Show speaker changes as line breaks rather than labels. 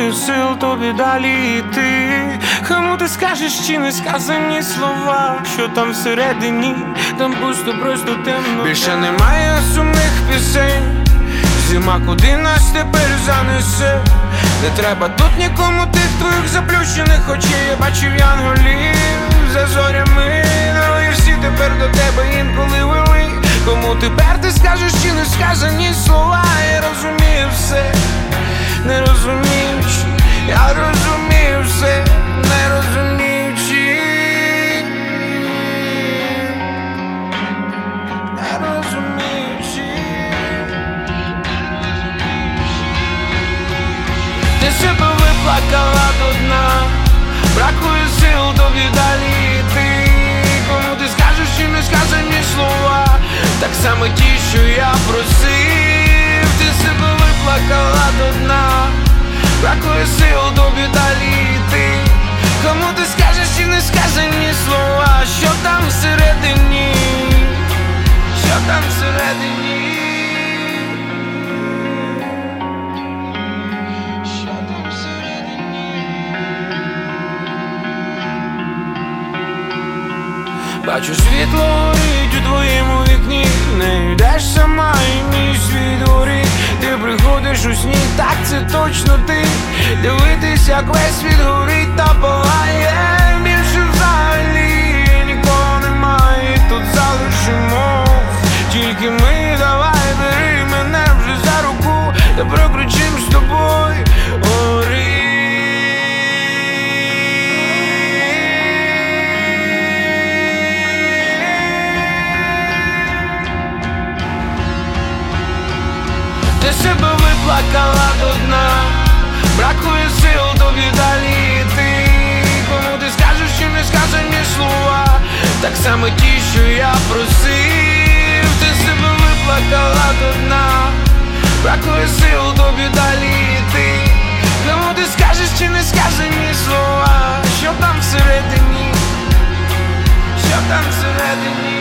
бракує сил тобі далі йти. Кому ти скажеш чи не сказані слова, що там всередині, там пусто, просто темно. Більше немає сумних пісень, зима куди нас тепер занесе. Не треба тут нікому тих твоїх заплющених очей. Я бачив янголів за зорями, але всі тепер до тебе інколи вели. Кому тепер ти скажеш чи не сказані слова? Я розумію все, не розуміючи. Я розумію все, не розуміючи. Не розуміючи. Ти себе виплакала до дна, бракує сил тобі далі йти. Кому ти скажеш чи не сказані слова, так само ті, що я просив. Ти себе виплакала до дна, бракує сил тобі далі йти. Кому ти скажеш чи не сказані слова, що там всередині, що там всередині. Бачу світло горить у твоєму вікні, не йдеш сама і мій світ горить. Ти приходиш у сні, так це точно ти. Дивитись, як весь світ горить та палає. Більше взагалі нікого немає, тут залишимось тільки ми. Давай бери мене вже за руку, та прокричим з тобою гори. Ти себе виплакала до дна, бракує сил тобі далі йти. Кому ти скажеш чи не сказані слова, так само ті, що я просив. Ти себе виплакала до дна, бракує сил тобі далі йти. Кому ти скажеш чи не сказані слова, що там всередині, що там всередині.